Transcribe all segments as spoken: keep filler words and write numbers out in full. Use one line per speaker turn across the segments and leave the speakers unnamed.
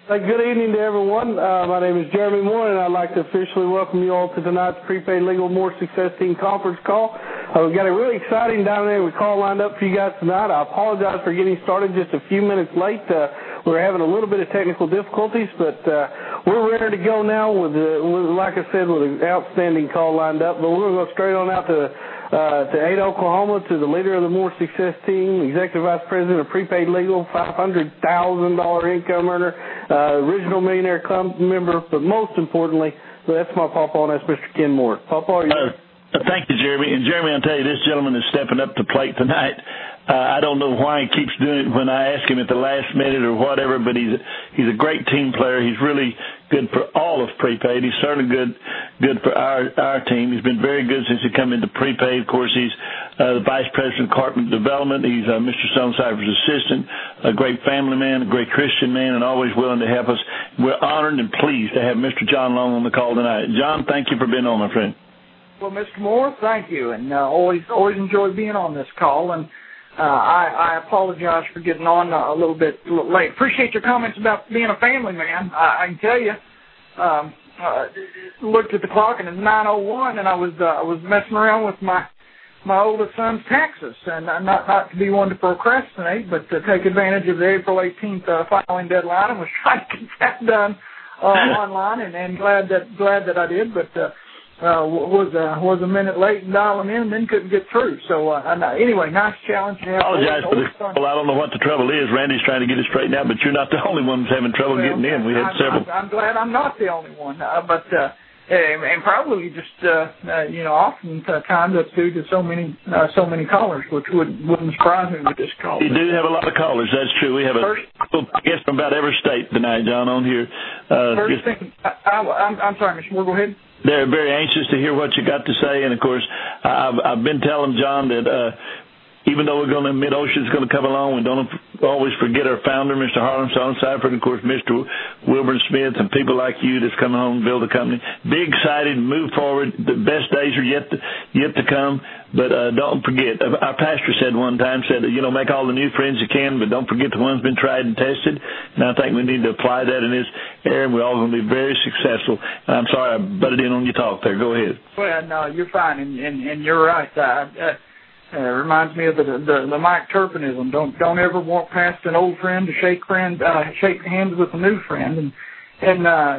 Hey, good evening to everyone. Uh, my name is Jeremy Moore, and I'd like to officially welcome you all to tonight's Prepaid Legal More Success Team conference call. Uh, we've got a really exciting dynamic call lined up for you guys tonight. I apologize for getting started just a few minutes late. Uh, we were having a little bit of technical difficulties, but uh, we're ready to go now with, uh, with, like I said, with an outstanding call lined up. But we're going to go straight on out to Uh, to Ada, Oklahoma, to the leader of the More Success Team, Executive Vice President of Prepaid Legal, five hundred thousand dollars income earner, uh, original Millionaire Club member, but most importantly, that's my papa, and that's Mister Ken Moore. Papa, are you
uh, Thank you, Jeremy. And, Jeremy, I'll tell you, this gentleman is stepping up to plate tonight. Uh, I don't know why he keeps doing it when I ask him at the last minute or whatever, but he's he's a great team player. He's really good for all of Prepaid. He's certainly good good for our our team. He's been very good since he come into Prepaid. Of course, he's uh, the Vice President of Corporate Development. He's uh, Mister Stonecipher's assistant, a great family man, a great Christian man, and always willing to help us. We're honored and pleased to have Mister John Long on the call tonight. John, thank you for being on, my friend.
Well, Mister Moore, thank you, and uh, always always enjoy being on this call. And uh, I, I apologize for getting on a little bit a little late. Appreciate your comments about being a family man. I, I can tell you, um, uh, looked at the clock and it's nine oh one, and I was uh, I was messing around with my my oldest son's taxes, and not not to be one to procrastinate, but to take advantage of the April eighteenth uh, filing deadline, and was trying to get that done uh, online, and, and glad that glad that I did, but. Uh, Uh, was uh, was a minute late in dialing in and then couldn't get through. So uh, anyway, nice challenge. I
apologize for the trouble. I don't know what the trouble is. Randy's trying to get it straightened out, but you're not the only one who's having trouble well, getting in. We had
I'm,
several.
I'm, I'm glad I'm not the only one, uh, but uh, and, and probably just uh, uh, you know often uh, times that's due to so many uh, so many callers, which wouldn't wouldn't surprise me with this call.
You do have a lot of callers. That's true. We have a First, guest from about every state tonight, John, on here. Uh,
First thing, I, I, I'm, I'm sorry, Mister Moore, go ahead.
They're very anxious to hear what you got to say, and of course, I've, I've been telling John that uh, even though we're going to Mid-Ocean's going to come along, we don't always forget our founder, Mister Harlan Stonecipher, and of course, Mister Wilburn Smith, and people like you that's coming home and build a company. Be excited, move forward. The best days are yet to, yet to come, but uh, don't forget. Our pastor said one time, said, you know, make all the new friends you can, but don't forget the ones been tried and tested. And I think we need to apply that in this area, and we're all going to be very successful. And I'm sorry I butted in on your talk there. Go ahead.
Well, no, you're fine, and, and, and you're right. Uh, uh, Uh, reminds me of the, the the Mike Turpinism. Don't don't ever walk past an old friend to shake friend uh, shake hands with a new friend. And and uh,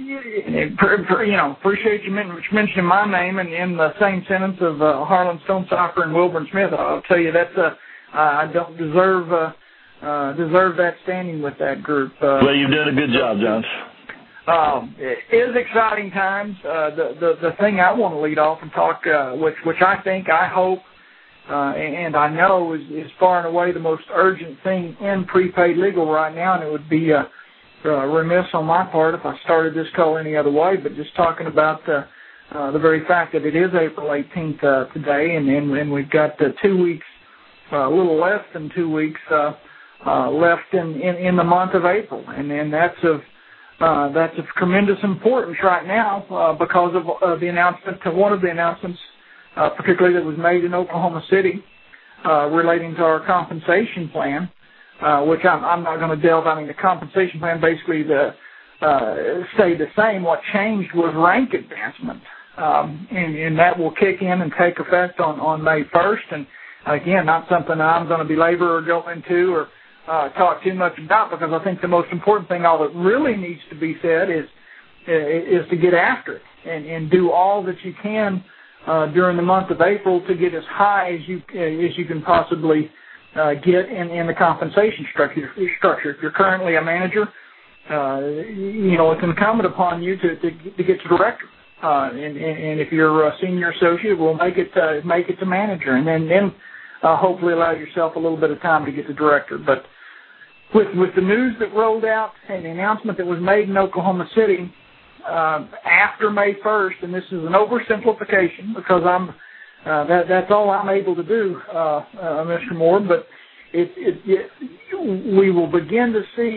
you know appreciate you mentioning my name in, in the same sentence of uh, Harlan Stonecipher and Wilburn Smith. I'll tell you that's a uh, I don't deserve uh, uh, deserve that standing with that group. Uh,
well, you've done a good job, John.
Um, it is exciting times. Uh, the the the thing I want to lead off and talk, uh, which which I think I hope. Uh, and I know is, is far and away the most urgent thing in prepaid legal right now, and it would be uh, uh, remiss on my part if I started this call any other way, but just talking about uh, uh, the very fact that it is April eighteenth uh, today, and, and, and we've got uh, two weeks, uh, a little less than two weeks uh, uh, left in, in, in the month of April, and, and that's of uh, that's of tremendous importance right now uh, because of uh, the announcement, one of the announcements Uh, particularly that was made in Oklahoma City uh, relating to our compensation plan, uh, which I'm, I'm not going to delve. I mean, the compensation plan basically the, uh, stayed the same. What changed was rank advancement, um, and, and that will kick in and take effect on, on May first. And, again, not something I'm going to belabor or go into or uh, talk too much about, because I think the most important thing, all that really needs to be said, is, is to get after it and, and do all that you can Uh, during the month of April to get as high as you uh, as you can possibly uh, get in, in the compensation structure. Structure. If you're currently a manager, uh, you know it's incumbent upon you to to, to get to director, uh, and, and if you're a senior associate, we'll make it uh, make it to manager, and then then uh, hopefully allow yourself a little bit of time to get to director. But with with the news that rolled out and the announcement that was made in Oklahoma City. Uh, after May first, and this is an oversimplification because I'm uh, that that's all I'm able to do, uh, uh, Mister Moore. But it, it, it, we will begin to see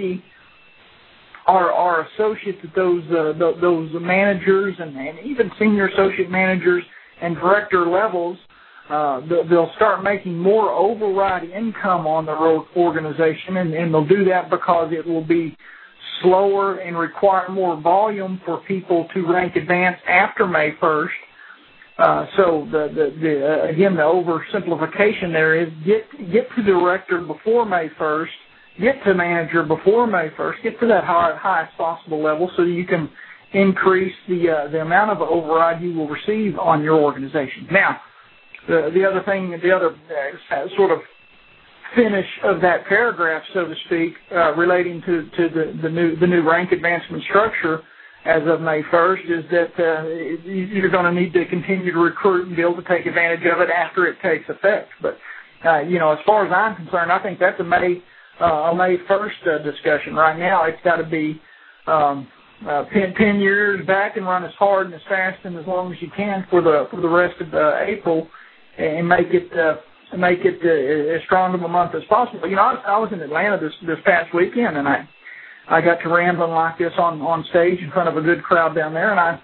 our our associates at those uh, th- those managers and, and even senior associate managers and director levels. Uh, they'll start making more override income on their organization, and, and they'll do that because it will be slower and require more volume for people to rank advance after May first. Uh, so the, the, the uh, again, the oversimplification there is get get to director before May first, get to manager before May first, get to that high, highest possible level so you can increase the uh, the amount of override you will receive on your organization. Now, the the other thing, the other uh, sort of finish of that paragraph, so to speak, uh, relating to, to the, the new the new rank advancement structure as of May first, is that uh, you're going to need to continue to recruit and be able to take advantage of it after it takes effect. But uh, you know, as far as I'm concerned, I think that's a May uh, a May first uh, discussion. Right now, it's got to be um, uh, pin, pin your ears back and run as hard and as fast and as long as you can for the for the rest of uh, April, and make it. Uh, make it uh, as strong of a month as possible. You know, I was, I was in Atlanta this this past weekend, and I I got to rambling like this on, on stage in front of a good crowd down there, and I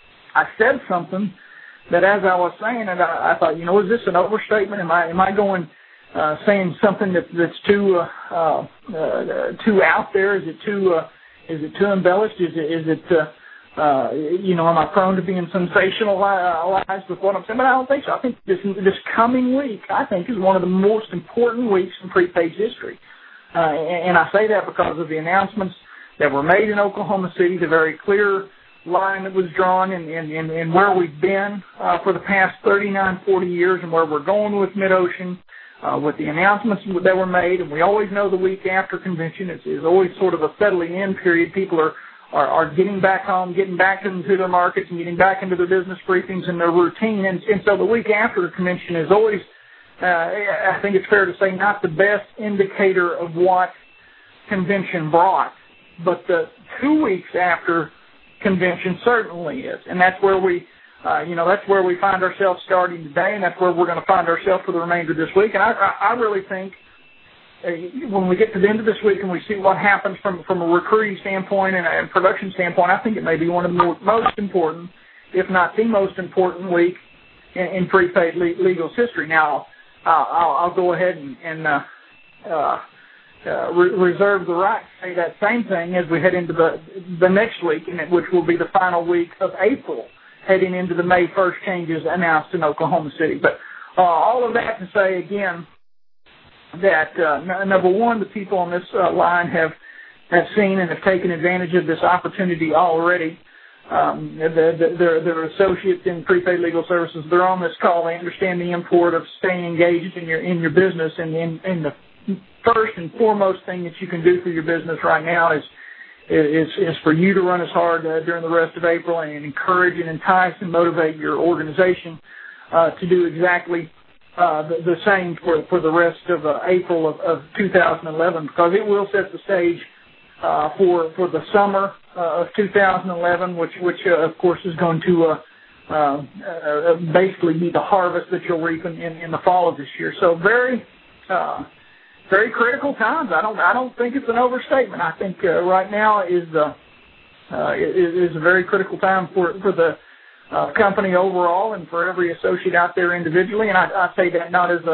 I said something that as I was saying it, I, I thought, you know, is this an overstatement? Am I am I going uh, saying something that that's too uh, uh, uh, too out there? Is it too uh, is it too embellished? Is it is it uh, Uh, you know, am I prone to being sensationalized with what I'm saying? But I don't think so. I think this this coming week, I think, is one of the most important weeks in prepaid history. Uh, and, and I say that because of the announcements that were made in Oklahoma City, the very clear line that was drawn in, in, in, in where we've been uh, for the past thirty-nine, forty years and where we're going with MidOcean, uh, with the announcements that were made. And we always know the week after convention is, is always sort of a settling in period. People are Are, are getting back home, getting back into their markets, and getting back into their business briefings and their routine. And, and so the week after the convention is always, uh, I think it's fair to say, not the best indicator of what convention brought. But the two weeks after convention certainly is. And that's where we, uh, you know, that's where we find ourselves starting today, and that's where we're going to find ourselves for the remainder of this week. And I, I really think when we get to the end of this week and we see what happens from, from a recruiting standpoint and a production standpoint, I think it may be one of the more, most important, if not the most important week in, in prepaid le- legal's history. Now, uh, I'll, I'll go ahead and, and uh, uh, uh, re- reserve the right to say that same thing as we head into the, the next week, and it, which will be the final week of April, heading into the May first changes announced in Oklahoma City. But uh, all of that to say, again, that uh, n- number one, the people on this uh, line have have seen and have taken advantage of this opportunity already. Um, the, the, they're, they're associates in prepaid legal services. They're on this call. They understand the import of staying engaged in your in your business. And, and, and the first and foremost thing that you can do for your business right now is is, is for you to run as hard uh, during the rest of April and encourage and entice and motivate your organization uh, to do exactly Uh, the, the same for for the rest of uh, April of, of two thousand eleven, because it will set the stage uh, for for the summer uh, of two thousand eleven, which which uh, of course is going to uh, uh, uh, basically be the harvest that you'll reap in, in, in the fall of this year. So very uh, very critical times. I don't I don't think it's an overstatement. I think uh, right now is the uh, is, is a very critical time for for the Uh, company overall and for every associate out there individually. And I, I say that not as a,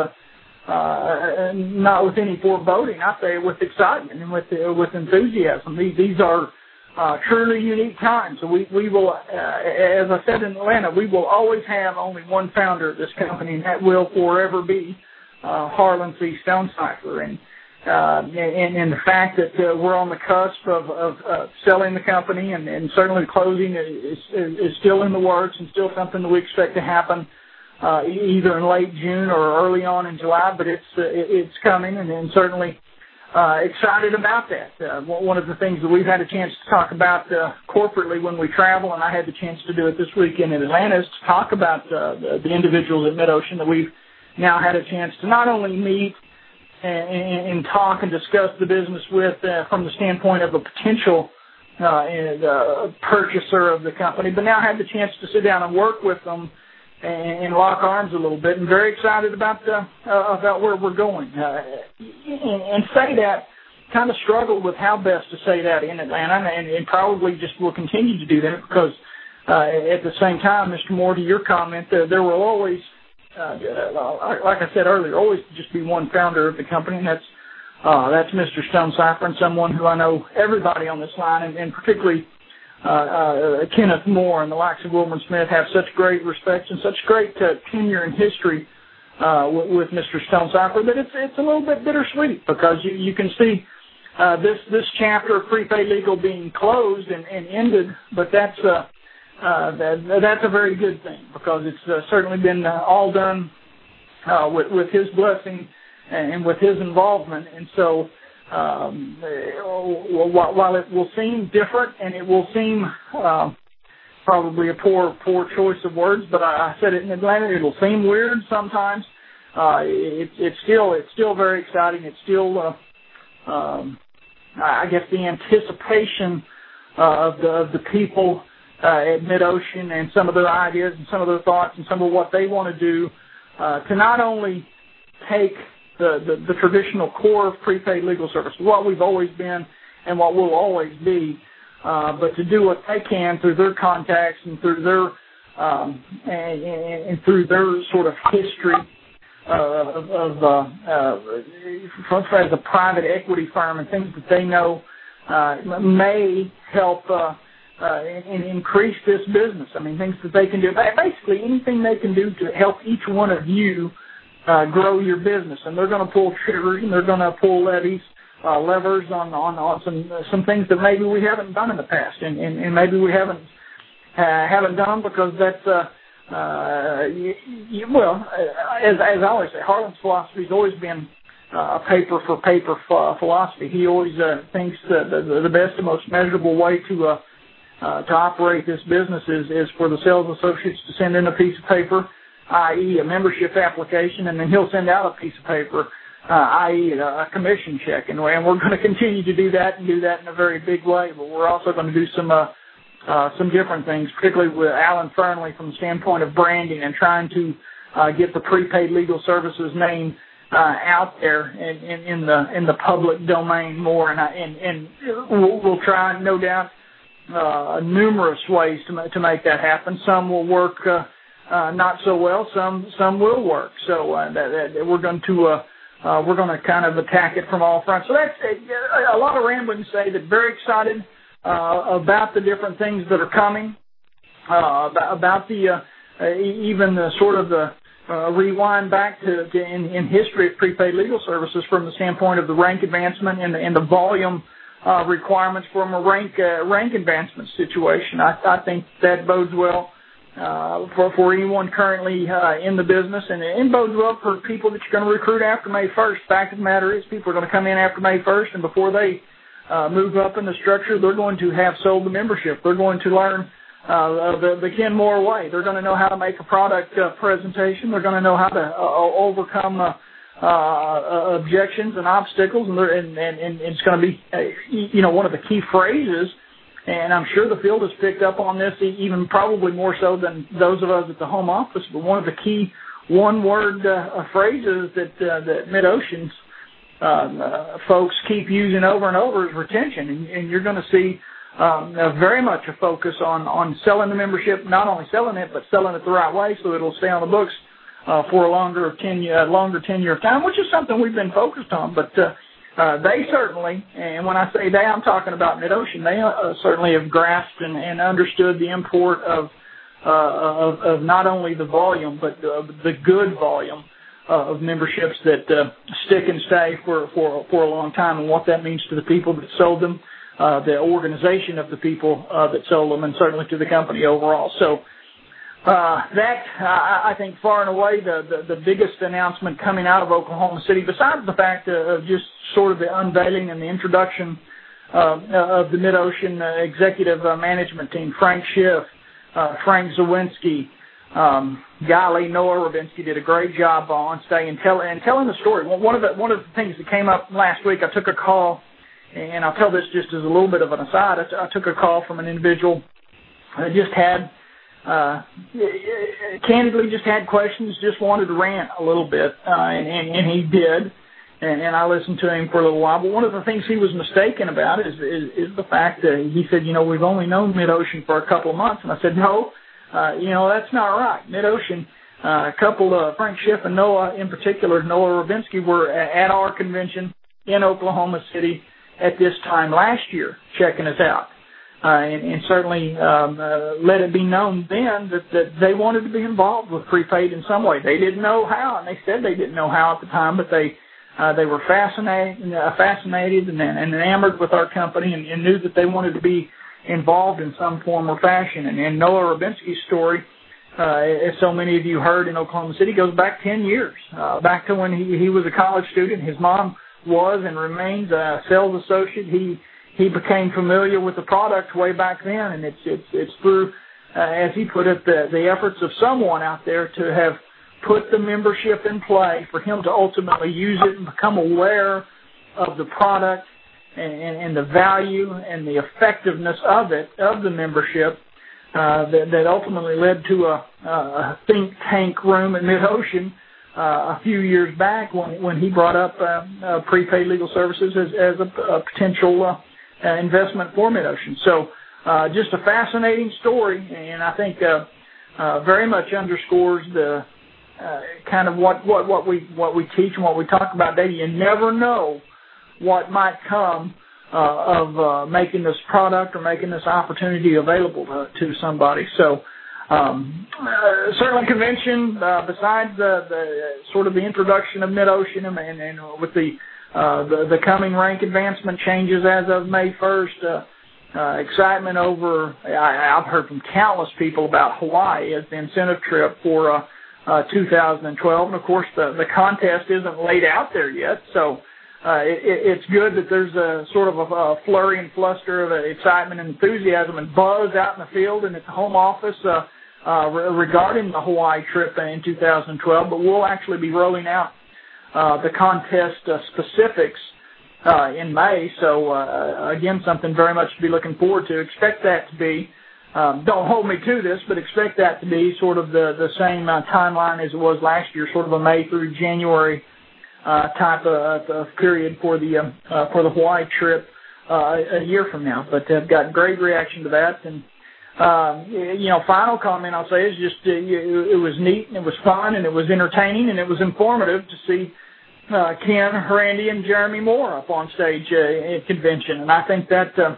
uh, not with any foreboding. I say it with excitement and with uh, with enthusiasm. These, these are uh, truly unique times. So we, we will, uh, as I said in Atlanta, we will always have only one founder of this company, and that will forever be uh, Harlan C. Stonecipher. And Uh, and, and the fact that uh, we're on the cusp of, of uh, selling the company and, and certainly closing is, is, is still in the works and still something that we expect to happen uh, either in late June or early on in July, but it's uh, it's coming, and, and certainly uh, excited about that. Uh, one of the things that we've had a chance to talk about uh, corporately when we travel, and I had the chance to do it this weekend in Atlanta, is to talk about uh, the, the individuals at MidOcean that we've now had a chance to not only meet And, and talk and discuss the business with uh, from the standpoint of a potential uh, and, uh, purchaser of the company, but now have the chance to sit down and work with them and, and lock arms a little bit. And very excited about uh, uh, about where we're going. Uh, and, and say that, kind of struggled with how best to say that in Atlanta, and, and probably just will continue to do that because uh, at the same time, Mister Moore, to your comment, uh, there will always Uh, like I said earlier, always just be one founder of the company, and that's Uh, that's Mister Stonecipher, and someone who I know everybody on this line, and, and particularly uh, uh, Kenneth Moore and the likes of Wilburn Smith, have such great respect and such great uh, tenure and history uh, with, with Mister Stonecipher that it's it's a little bit bittersweet, because you, you can see uh, this this chapter of prepaid legal being closed and, and ended, but that's uh, uh, that, that's a very good thing, because it's uh, certainly been uh, all done uh, with, with his blessing and with his involvement. And so um, while it will seem different, and it will seem uh, probably a poor poor choice of words, but I, I said it in Atlanta, it'll seem weird sometimes. Uh, it, it's still it's still very exciting. It's still, uh, um, I guess, the anticipation uh, of the of the people uh, at MidOcean, and some of their ideas and some of their thoughts and some of what they want to do uh, to not only take The, the, the traditional core of prepaid legal service, what we've always been and what we'll always be, uh, but to do what they can through their contacts and through their um, and, and through their sort of history uh, of, of uh, uh, as a private equity firm, and things that they know uh, may help uh, uh, and increase this business. I mean, things that they can do, basically anything they can do to help each one of you Uh, grow your business. And they're going to pull triggers, and they're going to pull levies, uh, levers on, on, on some uh, some things that maybe we haven't done in the past, and, and, and maybe we haven't uh, haven't done because that's uh, uh, you, you, well, as as I always say, Harlan's philosophy has always been uh, a paper for paper ph- philosophy. He always uh, thinks that the, the best and most measurable way to uh, uh, to operate this business is is for the sales associates to send in a piece of paper, that is a membership application, and then he'll send out a piece of paper, uh, that is a commission check. And we're, and we're going to continue to do that and do that in a very big way, but we're also going to do some uh, uh, some different things, particularly with Alan Fernley from the standpoint of branding and trying to uh, get the prepaid legal services name uh, out there in, in, in the in the public domain more. And, I, and, and we'll, we'll try, no doubt, uh, numerous ways to, to make that happen. Some will work uh, Uh, not so well. Some some will work. So uh, that, that we're going to uh, uh, we're going to kind of attack it from all fronts. So that's a, a lot of rambling to say that very excited uh, about the different things that are coming. Uh, about, about the uh, even the sort of the uh, rewind back to, to in, in history of prepaid legal services from the standpoint of the rank advancement and the, and the volume uh, requirements from a rank uh, rank advancement situation. I, I think that bodes well Uh, for, for anyone currently uh, in the business, and it bodes well for people that you're going to recruit after May first. Fact of the matter is, people are going to come in after May first, and before they uh, move up in the structure, they're going to have sold the membership. They're going to learn uh, the, the Ken Moore way. They're going to know how to make a product uh, presentation. They're going to know how to uh, overcome uh, uh, objections and obstacles, and, and, and, and it's going to be, uh, you know, one of the key phrases. And I'm sure the field has picked up on this, even probably more so than those of us at the home office. But one of the key one-word uh, phrases that uh, that MidOcean's uh, uh, folks keep using over and over is retention. And, and you're going to see um, uh, very much a focus on, on selling the membership, not only selling it, but selling it the right way so it'll stay on the books uh, for a longer tenure, uh, longer tenure of time, which is something we've been focused on. But uh, Uh, they certainly, and when I say they, I'm talking about MidOcean, they uh, certainly have grasped and, and understood the import of, uh, of of not only the volume, but uh, the good volume uh, of memberships that uh, stick and stay for, for, for a long time, and what that means to the people that sold them, uh, the organization of the people uh, that sold them, and certainly to the company overall. So Uh, that, uh, I think, far and away the, the, the biggest announcement coming out of Oklahoma City, besides the fact of just sort of the unveiling and the introduction uh, of the MidOcean uh, executive uh, management team, Frank Schiff, uh, Frank Zawinski, um, golly, Noah Rabinsky did a great job on staying and, tell, and telling the story. One of the one of the things that came up last week, I took a call, and I'll tell this just as a little bit of an aside. I, t- I took a call from an individual that just had Uh, candidly just had questions, just wanted to rant a little bit, uh, and, and, and he did, and, and I listened to him for a little while. But one of the things he was mistaken about is, is, is the fact that he said, you know, we've only known MidOcean for a couple of months. And I said, no, uh, you know, that's not right. MidOcean, uh, a couple, uh, Frank Schiff and Noah in particular, Noah Rabinsky, were at our convention in Oklahoma City at this time last year checking us out. Uh, and, and certainly um, uh, let it be known then that, that they wanted to be involved with prepaid in some way. They didn't know how, and they said they didn't know how at the time, but they uh, they were fascinated, uh, fascinated and, and enamored with our company and, and knew that they wanted to be involved in some form or fashion. And, and Noah Rabinsky's story, uh, as so many of you heard in Oklahoma City, goes back ten years, uh, back to when he, he was a college student. His mom was and remains a sales associate. He he became familiar with the product way back then, and it's it's it's through, uh, as he put it, the, the efforts of someone out there to have put the membership in play for him to ultimately use it and become aware of the product and, and, and the value and the effectiveness of it, of the membership, uh, that, that ultimately led to a, a think tank room at MidOcean uh, a few years back when, when he brought up uh, uh, prepaid legal services as, as a, a potential uh, uh, investment for MidOcean. So uh, just a fascinating story, and I think uh, uh, very much underscores the Uh, kind of what, what, what we what we teach and what we talk about daily. You never know what might come uh, of uh, making this product or making this opportunity available to, to somebody. So um, uh, certainly convention, uh, besides the, the sort of the introduction of MidOcean and, and, and with the, uh, the the coming rank advancement changes as of May first, uh, uh, excitement over, I, I've heard from countless people about Hawaii as the incentive trip for uh, Uh, two thousand twelve, and of course the, the contest isn't laid out there yet, so uh, it, it's good that there's a sort of a, a flurry and fluster of excitement and enthusiasm and buzz out in the field and at the home office uh, uh, re- regarding the Hawaii trip in two thousand twelve, but we'll actually be rolling out uh, the contest uh, specifics uh, in May, so uh, again, something very much to be looking forward to. Expect that to be Um, don't hold me to this, but expect that to be sort of the, the same uh, timeline as it was last year, sort of a May through January uh, type of, of period for the um, uh, for the Hawaii trip uh, a year from now. But I've got great reaction to that. And, um, you know, final comment I'll say is just uh, it was neat and it was fun and it was entertaining and it was informative to see uh, Ken, Randy, and Jeremy Moore up on stage uh, at convention. And I think that uh,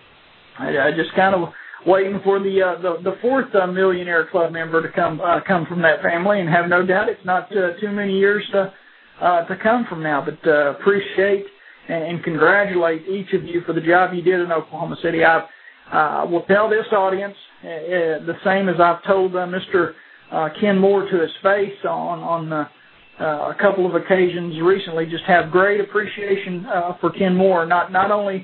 I, I just kind of waiting for the uh, the, the fourth uh, Millionaire Club member to come uh, come from that family, and have no doubt it's not uh, too many years to uh, to come from now. But uh, appreciate and, and congratulate each of you for the job you did in Oklahoma City. I uh, will tell this audience uh, uh, the same as I've told uh, Mister Uh, Ken Moore to his face on on uh, uh, a couple of occasions recently. Just have great appreciation uh, for Ken Moore, not not only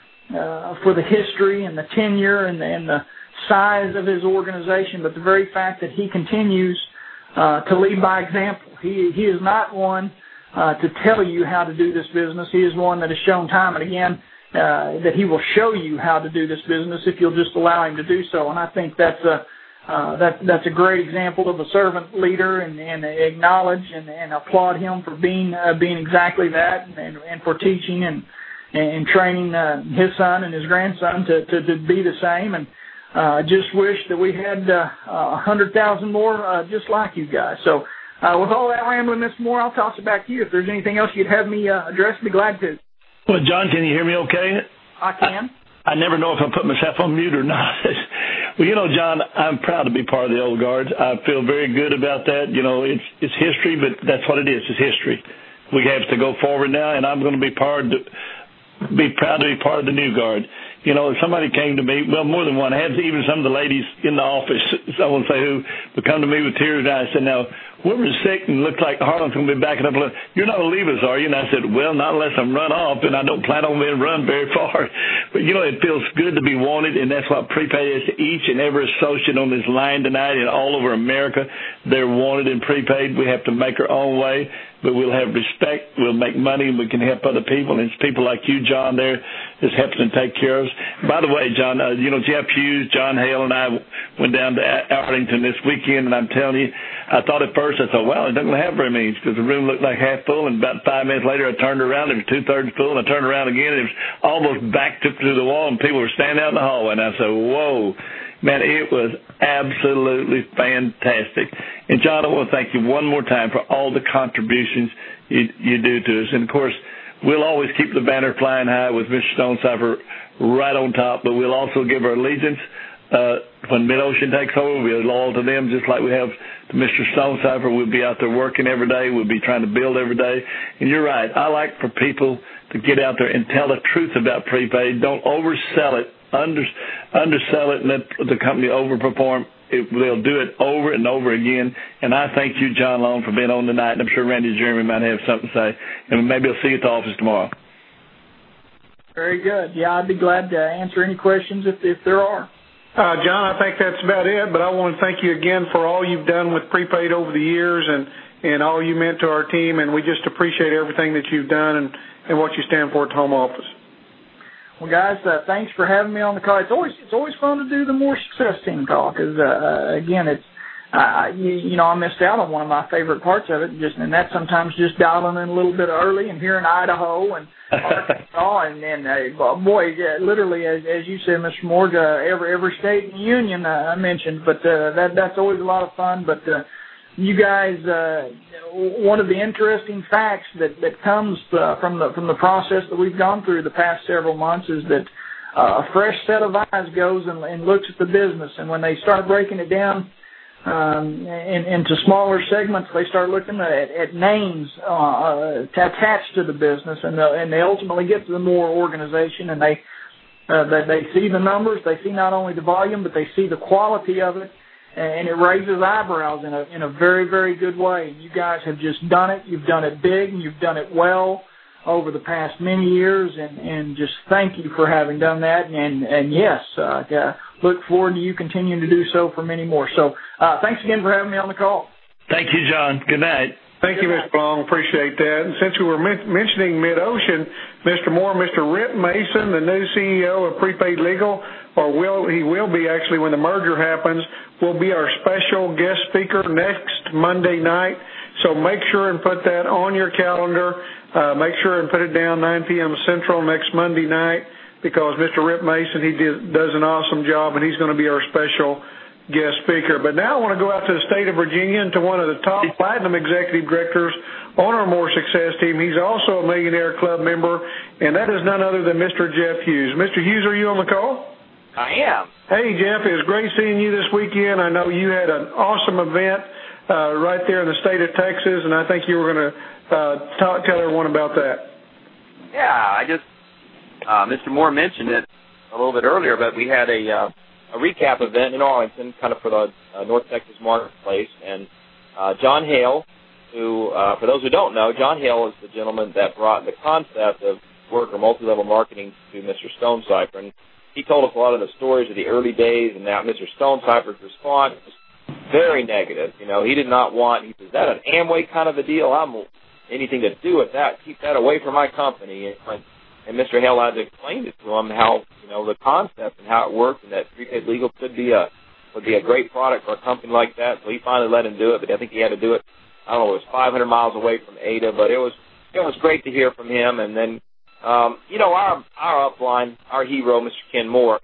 Uh, for the history and the tenure and the, and the size of his organization, but the very fact that he continues uh, to lead by example. He he is not one uh, to tell you how to do this business. He is one that has shown time and again uh, that he will show you how to do this business if you'll just allow him to do so. And I think that's a uh, that that's a great example of a servant leader, and, and acknowledge and, and applaud him for being uh, being exactly that, and, and for teaching and. and training uh, his son and his grandson to, to, to be the same. And uh, just wish that we had uh, one hundred thousand more uh, just like you guys. So uh, with all that rambling, Mister Moore, I'll toss it back to you. If there's anything else you'd have me uh, address, I'd be glad to.
Well, John, can you hear me okay?
I can.
I, I never know if I put myself on mute or not. Well, you know, John, I'm proud to be part of the Old Guard. I feel very good about that. You know, it's it's history, but that's what it is. It's history. We have to go forward now, and I'm going to be part of be proud to be part of the New Guard. You know, if somebody came to me, well, more than one. I had even some of the ladies in the office, someone say who, would come to me with tears in their eyes and said, now, women's sick and looks like Harlan's going to be backing up. You're not going to leave us, are you? And I said, well, not unless I'm run off, and I don't plan on being run very far. But, you know, it feels good to be wanted, and that's what prepaid is to each and every associate on this line tonight and all over America. They're wanted in prepaid. We have to make our own way, but we'll have respect. We'll make money, and we can help other people. And it's people like you, John, there that's helping to take care of us. By the way, John, uh, you know, Jeff Hughes, John Hale, and I went down to Arlington this weekend, and I'm telling you, I thought at first, I thought, well, it doesn't have very many, because the room looked like half full, and about five minutes later, I turned around, it was two-thirds full, and I turned around again, and it was almost backed up to the wall, and people were standing out in the hallway, and I said, whoa, man, it was absolutely fantastic. And, John, I want to thank you one more time for all the contributions you, you do to us. And, of course, we'll always keep the banner flying high with Mister Stonecipher right on top, but we'll also give our allegiance. Uh, when Mid-Ocean takes over, we'll be loyal to them just like we have to Mister Stonecipher. We'll be out there working every day. We'll be trying to build every day. And you're right. I like for people to get out there and tell the truth about prepaid. Don't oversell it, under, undersell it, and let the company overperform. It, they'll do it over and over again. And I thank you, John Long, for being on tonight. And I'm sure Randy and Jeremy might have something to say. And maybe I'll see you at the office tomorrow.
Very good. Yeah, I'd be glad to answer any questions if, if there are.
Uh, John, I think that's about it, but I want to thank you again for all you've done with prepaid over the years and, and all you meant to our team, and we just appreciate everything that you've done and, and what you stand for at the home office.
Well, guys, uh, thanks for having me on the call. It's always it's always fun to do the More Success Team call because, uh, again, it's uh, you, you know I missed out on one of my favorite parts of it, just and that's sometimes just dialing in a little bit early and here in Idaho and Arkansas and and uh, boy, yeah, literally as, as you said, Mister Moore, uh, every every state in the union uh, I mentioned, but uh, that that's always a lot of fun. But uh, you guys, uh, one of the interesting facts that that comes uh, from the from the process that we've gone through the past several months is that uh, a fresh set of eyes goes and, and looks at the business, and when they start breaking it down um, in, into smaller segments, they start looking at, at names uh, attached to the business, and, the, and they ultimately get to the Moore organization, and they, uh, they they see the numbers, they see not only the volume, but they see the quality of it, and it raises eyebrows in a in a very, very good way. You guys have just done it. You've done it big, and you've done it well over the past many years, and, and just thank you for having done that. And, and yes, uh, look forward to you continuing to do so for many more. So uh, thanks again for having me on the call.
Thank you, John. Good night.
Thank you, Mister Long. Appreciate that. And since we were men- mentioning Mid-Ocean, Mister Moore, Mister Rip Mason, the new C E O of Prepaid Legal, or will he will be actually when the merger happens, will be our special guest speaker next Monday night. So make sure and put that on your calendar. Uh, make sure and put it down nine p.m. Central next Monday night because Mister Rip Mason, he did, does an awesome job, and he's going to be our special guest speaker. But now I want to go out to the state of Virginia and to one of the top platinum executive directors on our More Success team. He's also a Millionaire Club member, and that is none other than Mister Jeff Hughes. Mister Hughes, are you on the call?
I am.
Hey, Jeff, it was great seeing you this weekend. I know you had an awesome event uh, right there in the state of Texas, and I think you were going to uh, talk, tell everyone about that.
Yeah, I just, uh, Mister Moore mentioned it a little bit earlier, but we had a, uh, a recap event in Arlington, kind of for the uh, North Texas marketplace, and uh, John Hale, who, uh, for those who don't know, John Hale is the gentleman that brought the concept of work or multi-level marketing to Mister Stonecipher, and he told us a lot of the stories of the early days, and now Mister Stonecipher's response was very negative. You know, he did not want, he said, is that an Amway kind of a deal? I'm anything to do with that. Keep that away from my company. And, and Mister Hale had to explain it to him how, you know, the concept and how it worked, and that Prepaid Legal could be a, would be a great product for a company like that. So he finally let him do it, but I think he had to do it, I don't know, it was five hundred miles away from Ada, but it was, it was great to hear from him. And then, Um, you know, our our upline, our hero, Mister Ken Moore,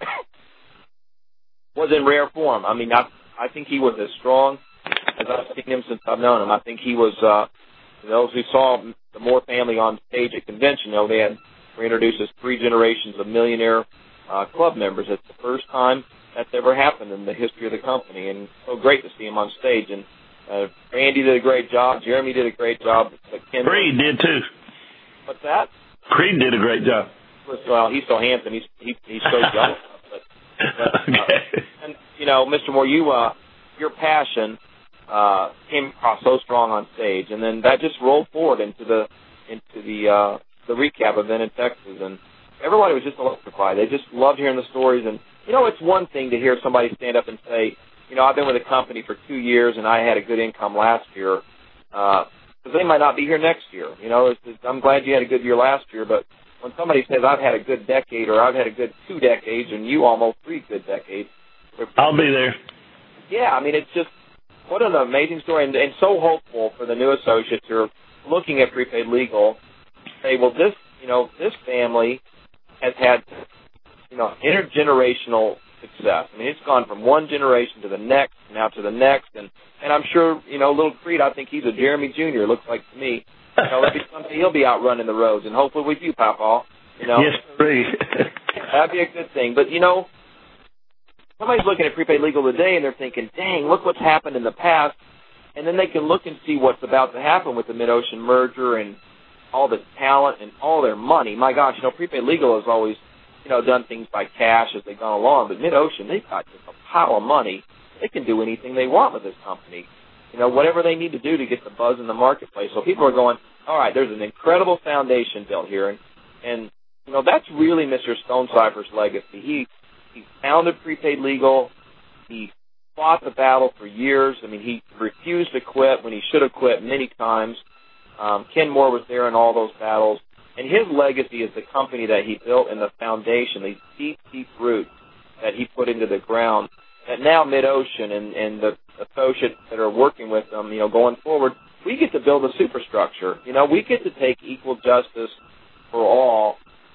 was in rare form. I mean, I, I think he was as strong as I've seen him since I've known him. I think he was, uh, those who saw the Moore family on stage at convention, you know, they had were introduced as three generations of millionaire uh, club members. It's the first time that's ever happened in the history of the company, and so great to see him on stage. And uh, Randy did a great job. Jeremy did a great job. But Ken
Creed did, too.
What's that?
Creed did a great job.
Well, he's so handsome. He's he, he's so young. But, but,
okay.
uh, and you know, Mister Moore, you uh, your passion uh, came across so strong on stage, and then that just rolled forward into the into the uh, the recap event in Texas, and everybody was just electrified. They just loved hearing the stories, and you know, it's one thing to hear somebody stand up and say, you know, I've been with the company for two years, and I had a good income last year. Uh, Because they might not be here next year. You know, it's, it's, I'm glad you had a good year last year, but when somebody says I've had a good decade or I've had a good two decades and you almost three good decades.
I'll be there.
Yeah, I mean, it's just, what an amazing story, and, and so hopeful for the new associates who are looking at Prepaid Legal. Say, well, this, you know, this family has had, you know, intergenerational success. I mean, it's gone from one generation to the next, now to the next, and, and I'm sure, you know, little Creed, I think he's a Jeremy Junior, looks like to me. You know, maybe someday he'll be out running the roads, and hopefully with you, Papa. You know,
yes, please.
That'd be a good thing. But you know, somebody's looking at prepaid legal today, and they're thinking, "Dang, look what's happened in the past," and then they can look and see what's about to happen with the Mid-Ocean merger and all the talent and all their money. My gosh, you know, prepaid legal has always, you know, done things by cash as they've gone along, but Mid-Ocean, they've got just a pile of money. They can do anything they want with this company. You know, whatever they need to do to get the buzz in the marketplace. So people are going, all right, there's an incredible foundation built here. And, and you know, that's really Mister Stonecipher's legacy. He, he founded prepaid legal. He fought the battle for years. I mean, he refused to quit when he should have quit many times. Um, Ken Moore was there in all those battles. And his legacy is the company that he built and the foundation, these deep, deep roots that he put into the ground. That now Mid-Ocean and, and the associates that are working with them, you know, going forward, we get to build a superstructure. You know, we get to take equal justice for all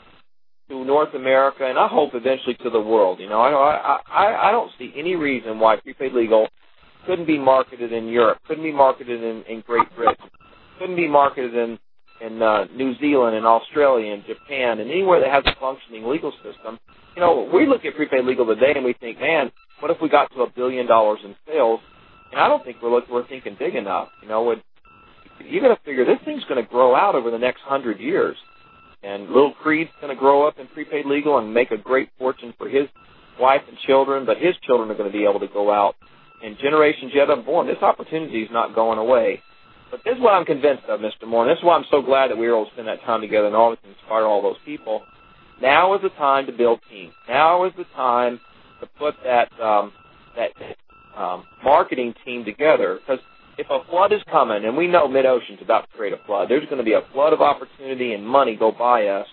to North America, and I hope eventually to the world. You know, I I, I don't see any reason why prepaid legal couldn't be marketed in Europe, couldn't be marketed in, in Great Britain, couldn't be marketed in in uh, New Zealand and Australia and Japan and anywhere that has a functioning legal system. You know, we look at prepaid legal today and we think, man, what if we got to a billion dollars in sales? And I don't think we're look, we're thinking big enough. You know, when, you got to figure this thing's going to grow out over the next hundred years. And little Creed's going to grow up in prepaid legal and make a great fortune for his wife and children, but his children are going to be able to go out. And generations yet unborn, this opportunity is not going away. But this is what I'm convinced of, Mister Moore, and this is why I'm so glad that we were able to spend that time together and all to inspire all those people. Now is the time to build teams. Now is the time to put that um, that um, marketing team together. Because if a flood is coming, and we know Mid-Ocean's about to create a flood, there's going to be a flood of opportunity and money go by us.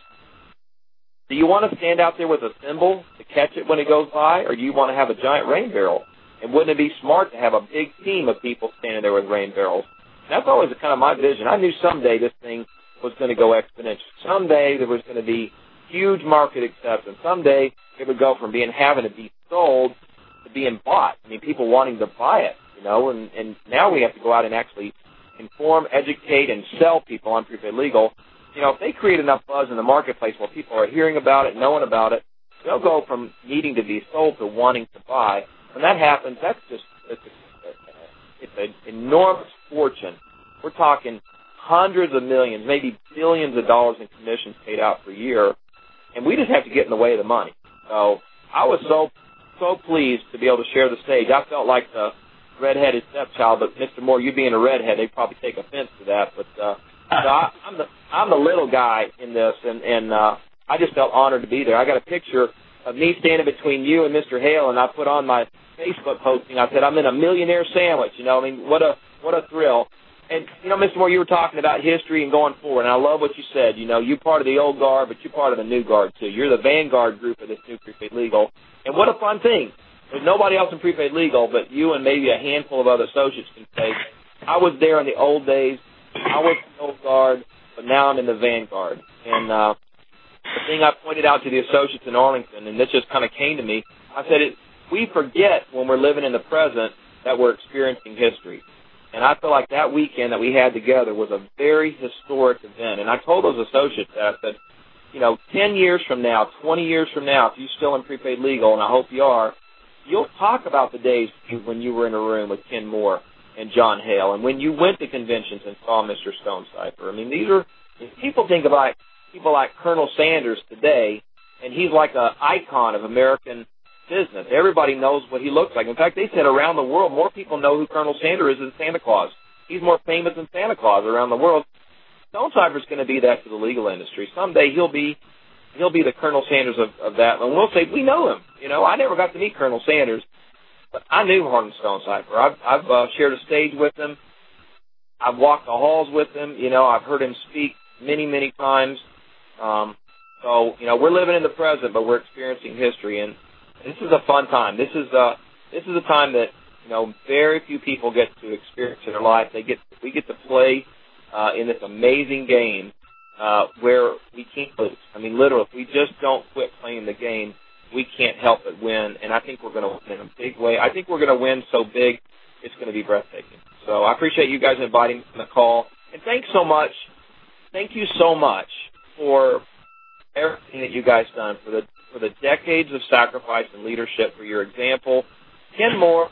Do you want to stand out there with a thimble to catch it when it goes by, or do you want to have a giant rain barrel? And wouldn't it be smart to have a big team of people standing there with rain barrels? That's always kind of my vision. I knew someday this thing was going to go exponential. Someday there was going to be huge market acceptance. Someday it would go from being having to be sold to being bought. I mean, people wanting to buy it, you know, and, and now we have to go out and actually inform, educate, and sell people on prepaid legal. You know, if they create enough buzz in the marketplace where people are hearing about it, knowing about it, they'll go from needing to be sold to wanting to buy. When that happens, that's just it's, a, it's an enormous fortune. We're talking hundreds of millions, maybe billions of dollars in commissions paid out per year, and we just have to get in the way of the money. So I was so so pleased to be able to share the stage. I felt like the redheaded stepchild, but Mister Moore, you being a redhead, they'd probably take offense to that. But uh, so I, I'm the I'm the little guy in this, and and uh, I just felt honored to be there. I got a picture of me standing between you and Mister Hale, and I put on my Facebook posting. I said I'm in a millionaire sandwich. You know, I mean, what a what a thrill. And, you know, Mister Moore, you were talking about history and going forward, and I love what you said. You know, you're part of the old guard, but you're part of the new guard, too. You're the vanguard group of this new prepaid legal. And what a fun thing. There's nobody else in prepaid legal but you and maybe a handful of other associates can say, I was there in the old days, I was in the old guard, but now I'm in the vanguard. And uh, the thing I pointed out to the associates in Arlington, and this just kind of came to me, I said, it, we forget when we're living in the present that we're experiencing history. And I feel like that weekend that we had together was a very historic event. And I told those associates that, I said, you know, ten years from now, twenty years from now, if you're still in prepaid legal, and I hope you are, you'll talk about the days when you were in a room with Ken Moore and John Hale, and when you went to conventions and saw Mister Stonecipher. I mean, these are, people think about people like Colonel Sanders today, and he's like an icon of American business. Everybody knows what he looks like. In fact, they said around the world, more people know who Colonel Sanders is than Santa Claus. He's more famous than Santa Claus around the world. Stonecipher's going to be that to the legal industry. Someday he'll be he'll be the Colonel Sanders of, of that. And we'll say, we know him. You know, I never got to meet Colonel Sanders, but I knew Harlan Stonecipher. I've, I've uh, shared a stage with him. I've walked the halls with him. You know, I've heard him speak many, many times. Um, so, you know, we're living in the present, but we're experiencing history. And this is a fun time. This is uh this is a time that, you know, very few people get to experience in their life. They get we get to play uh, in this amazing game uh, where we can't lose. I mean, literally, if we just don't quit playing the game, we can't help but win. And I think we're going to win in a big way. I think we're going to win so big, it's going to be breathtaking. So I appreciate you guys inviting me on the call. And thanks so much thank you so much for everything that you guys done, for the for the decades of sacrifice and leadership, for your example. Ken Moore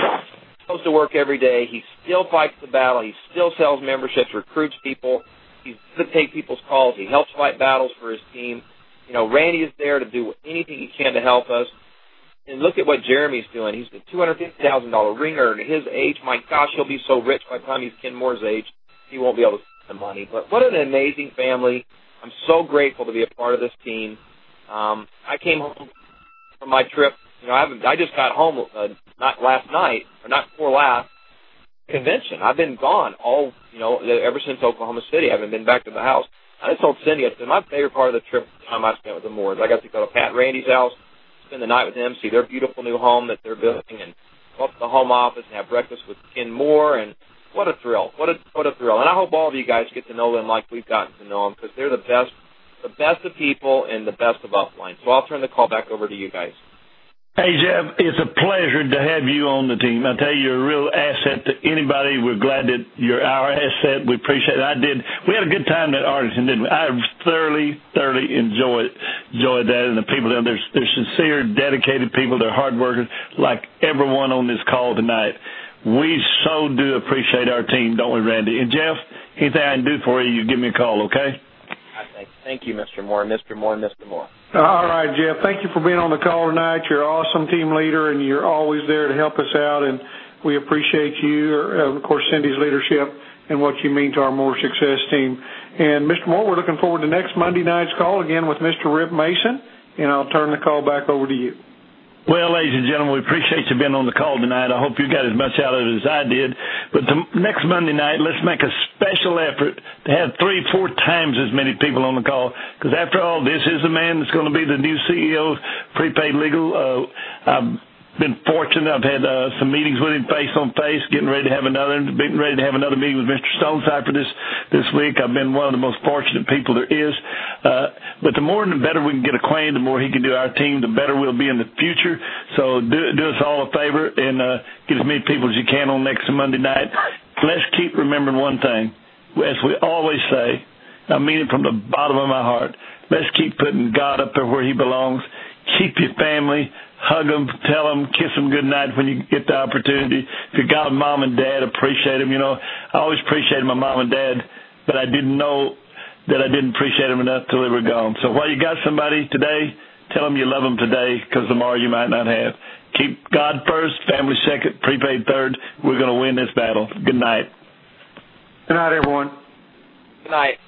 goes to work every day. He still fights the battle. He still sells memberships, recruits people. He's going to take people's calls. He helps fight battles for his team. You know, Randy is there to do anything he can to help us. And look at what Jeremy's doing. He's a two hundred fifty thousand dollars ringer. At his age, my gosh, he'll be so rich by the time he's Ken Moore's age, he won't be able to spend the money. But what an amazing family. I'm so grateful to be a part of this team. Um, I came home from my trip. You know, I haven't. I just got home uh, not last night, or not before last convention. I've been gone all, you know, ever since Oklahoma City. I haven't been back to the house. I just told Cindy, I said, my favorite part of the trip, the time I spent with the Moores, I got to go to Pat and Randy's house, spend the night with them, see their beautiful new home that they're building, and go up to the home office and have breakfast with Ken Moore, and what a thrill. What a what a thrill. And I hope all of you guys get to know them like we've gotten to know them, because they're the best, the best of people and the best of upline. So I'll turn the call back over to you guys.
Hey, Jeff, it's a pleasure to have you on the team. I tell you, you're a real asset to anybody. We're glad that you're our asset. We appreciate it. I did. We had a good time at Arlington, didn't we? I thoroughly, thoroughly enjoyed enjoyed that, and the people there. They're, they're sincere, dedicated people. They're hard workers, like everyone on this call tonight. We so do appreciate our team, don't we, Randy? And Jeff, anything I can do for you, you give me a call, okay?
Thank, thank you, Mister Moore, Mister Moore, Mister Moore.
All right, Jeff. Thank you for being on the call tonight. You're an awesome team leader, and you're always there to help us out, and we appreciate you, uh, of course, Cindy's leadership and what you mean to our Moore Success team. And, Mister Moore, we're looking forward to next Monday night's call again with Mister Rip Mason, and I'll turn the call back over to you.
Well, ladies and gentlemen, we appreciate you being on the call tonight. I hope you got as much out of it as I did. But the next Monday night, let's make a special effort to have three, four times as many people on the call. Because after all, this is the man that's going to be the new C E O of Prepaid Legal. Uh, I've been fortunate. I've had uh, some meetings with him face on face, getting ready to have another, getting ready to have another meeting with Mister Stonecipher this, this week. I've been one of the most fortunate people there is. Uh, but the more and the better we can get acquainted, the more he can do our team, the better we'll be in the future. So do, do us all a favor and uh, get as many people as you can on next Monday night. Let's keep remembering one thing. As we always say, I mean it from the bottom of my heart, let's keep putting God up there where he belongs. Keep your family. Hug them, tell them, kiss them good night when you get the opportunity. If you got mom and dad, appreciate them. You know, I always appreciated my mom and dad, but I didn't know that I didn't appreciate them enough till they were gone. So while you got somebody today, tell them you love them today, because tomorrow you might not have. Keep God first, family second, prepaid third. We're going to win this battle. Good night.
Good night, everyone.
Good night.